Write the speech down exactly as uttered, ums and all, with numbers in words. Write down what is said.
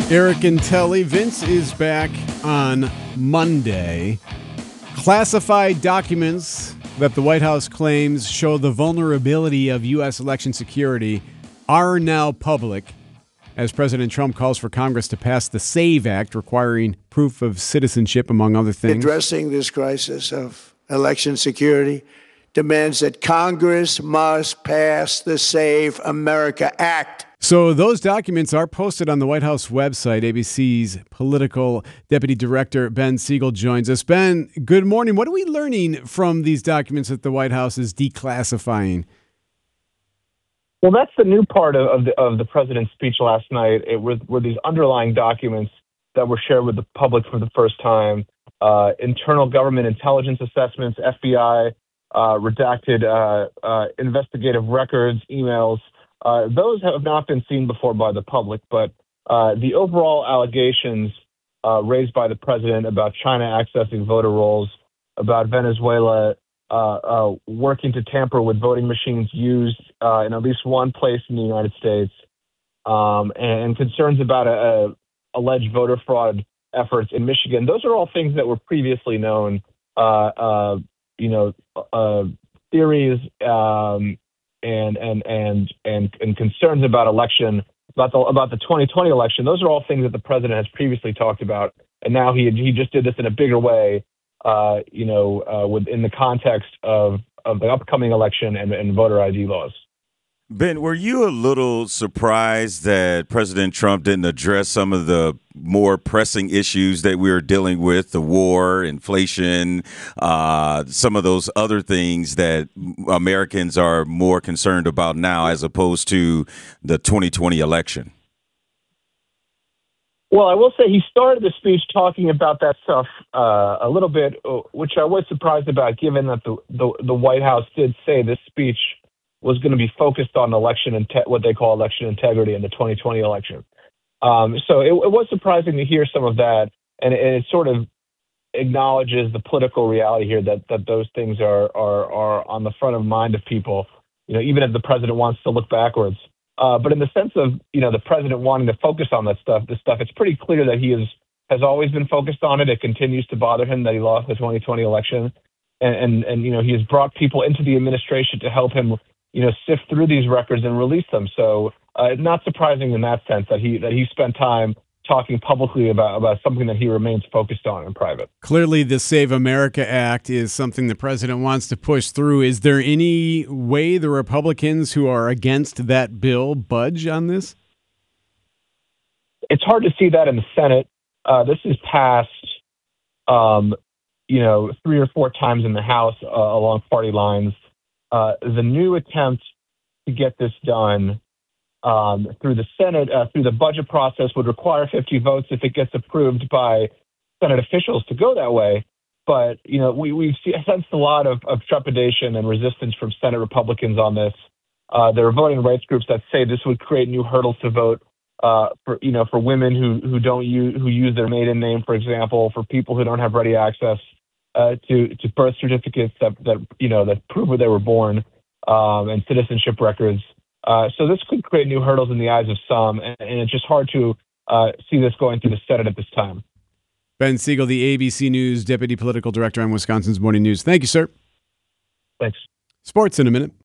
Eric and Telly. Vince is back on Monday. Classified documents that the White House claims show the vulnerability of U S election security are now public, as President Trump calls for Congress to pass the SAVE Act, requiring proof of citizenship, among other things. Addressing this crisis of election security demands that Congress must pass the Save America Act. So those documents are posted on the White House website. A B C's political deputy director, Ben Siegel, joins us. Ben, good morning. What are we learning from these documents that the White House is declassifying? Well, that's the new part of, of, the, of the president's speech last night. It were, were these underlying documents that were shared with the public for the first time. Uh, internal government intelligence assessments, F B I, uh, redacted uh, uh, investigative records, emails. Uh, those have not been seen before by the public, but uh, the overall allegations uh, raised by the president about China accessing voter rolls, about Venezuela uh, uh, working to tamper with voting machines used uh, in at least one place in the United States, um, and concerns about a, a alleged voter fraud efforts in Michigan. Those are all things that were previously known, uh, uh, you know, uh, theories, um, and and and and and concerns about election, about the about the twenty twenty election. Those are all things that the president has previously talked about, and now he he just did this in a bigger way, uh, you know, uh, within the context of of the upcoming election and, and voter I D laws. Ben, were you a little surprised that President Trump didn't address some of the more pressing issues that we're dealing with, the war, inflation, uh, some of those other things that Americans are more concerned about now as opposed to the twenty twenty election? Well, I will say he started the speech talking about that stuff uh, a little bit, which I was surprised about, given that the, the, the White House did say this speech was going to be focused on election and inte- what they call election integrity in the twenty twenty election. Um, so it, it was surprising to hear some of that, and it, it sort of acknowledges the political reality here that that those things are are are on the front of mind of people. You know, even if the president wants to look backwards. Uh, but in the sense of you know the president wanting to focus on that stuff, this stuff, it's pretty clear that he is has always been focused on it. It continues to bother him that he lost the twenty twenty election, and and, and you know he has brought people into the administration to help him, you know, sift through these records and release them. So uh, not surprising in that sense that he that he spent time talking publicly about, about something that he remains focused on in private. Clearly, the Save America Act is something the president wants to push through. Is there any way the Republicans who are against that bill budge on this? It's hard to see that in the Senate. Uh, this is passed, um, you know, three or four times in the House uh, along party lines. Uh, the new attempt to get this done um, through the Senate, uh, through the budget process, would require fifty votes if it gets approved by Senate officials to go that way. But, you know, we, we've see, sensed a lot of, of trepidation and resistance from Senate Republicans on this. Uh, there are voting rights groups that say this would create new hurdles to vote uh, for, you know, for women who, who don't use, who use their maiden name, for example, for people who don't have ready access Uh, to to birth certificates that, that you know that prove where they were born, um, and citizenship records. Uh, so this could create new hurdles in the eyes of some, and, and it's just hard to uh, see this going through the Senate at this time. Ben Siegel, the A B C News deputy political director on Wisconsin's Morning News. Thank you, sir. Thanks. Sports in a minute.